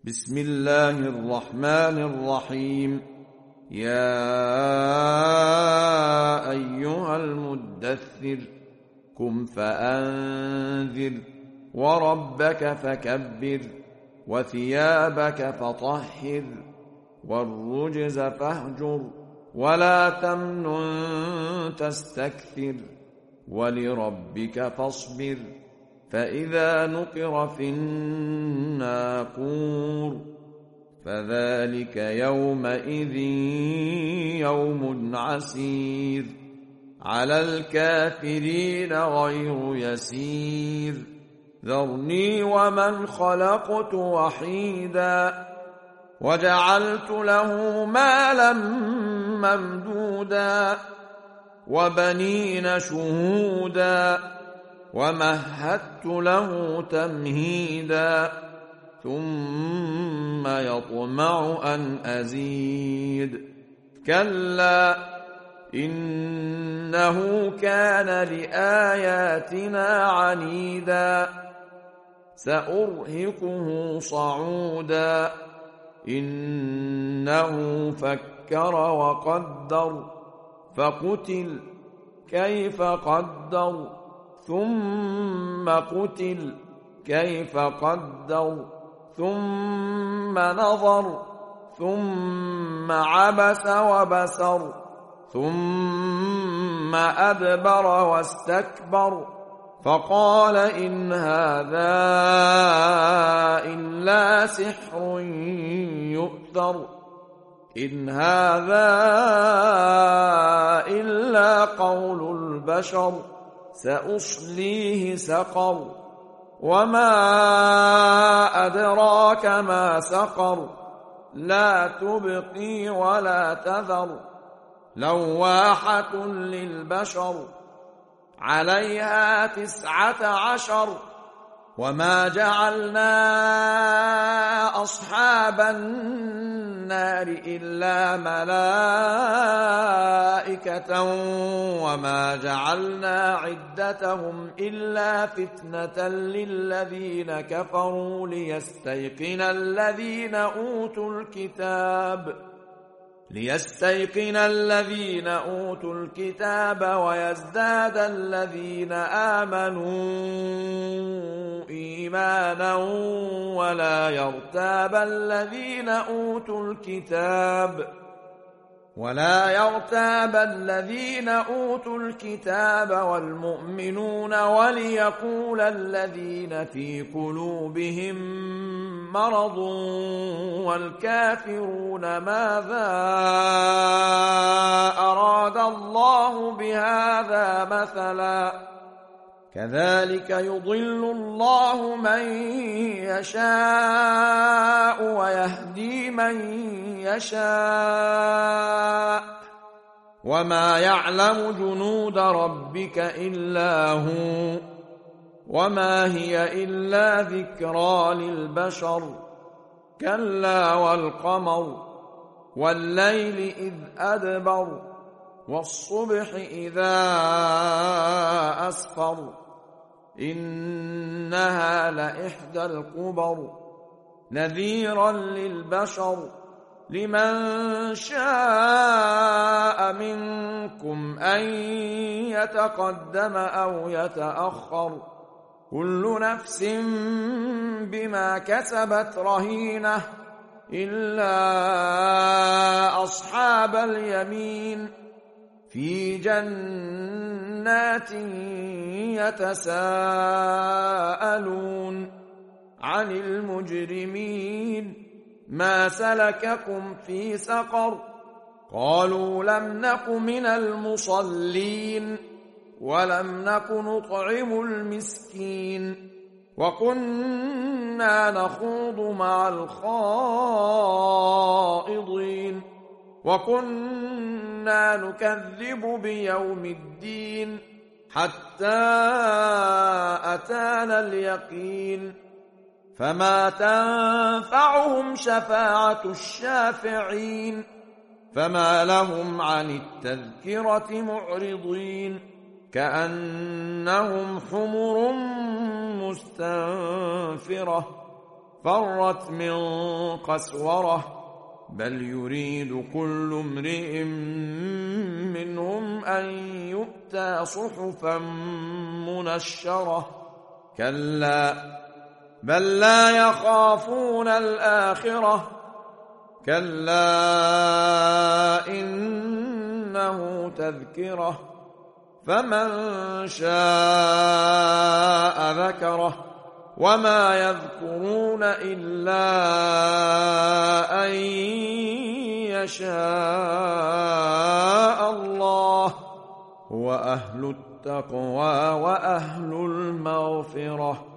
بسم الله الرحمن الرحيم. يا أيها المدثر قم فأنذر وربك فكبر وثيابك فطهر والرجز فاهجر ولا تمنن تستكثر ولربك فاصبر فإذا نقر في الناقور فذلك يومئذ يوم عسير على الكافرين غير يسير. ذرني ومن خلقت وحيدا وجعلت له مالا ممدودا وبنين شهودا ومهدت له تمهيدا ثم يطمع أن أزيد كلا إنه كان لآياتنا عنيدا سأرهقه صعودا إنه فكر وقدر فقتل كيف قدر ثم قتل كيف قدر ثم نظر ثم عبس وبسر ثم أدبر واستكبر فقال إن هذا إلا سحر يؤثر إن هذا إلا قول البشر سأصليه سقر وما أدراك ما سقر لا تبقي ولا تذر لواحة للبشر عليها 19 وما جعلنا أصحاب النار إلا ملائكة وما جعلنا عدتهم إلا فتنة للذين كفروا ليستيقن الذين أوتوا الكتاب ويزداد الذين آمنوا إيمانا ولا يرتاب الذين أوتوا الكتاب والمؤمنون وليقول الذين في قلوبهم مرض والكافرون ماذا أراد الله بهذا مثلا كذلك يضل الله من يشاء ويهدي من يشاء وما يعلم جنود ربك إلا هو وما هي إلا ذكرى للبشر كلا والقمر والليل إذ أدبر والصبح إذا أسفر إنها لإحدى الكبر نذيرا للبشر لمن شاء منكم أن يتقدم أو يتأخر كل نفس بما كسبت رهينة إلا أصحاب اليمين في جنات يتساءلون عن المجرمين ما سلككم في سقر قالوا لم نك من المصلين ولم نك نطعم المسكين وكنا نخوض مع الخائضين وكنا نكذب بيوم الدين حتى أتانا اليقين فما تنفعهم شفاعة الشافعين فما لهم عن التذكرة معرضين كأنهم حمر مستنفرة فرت من قسورة بل يريد كل امرئ منهم أن يؤتى صحفا منشرة كلا بل لا يخافون الآخرة كلا إنه تذكرة فمن شاء ذكره وما يذكرون إلا أن يشاء الله هو أهل التقوى وأهل المغفرة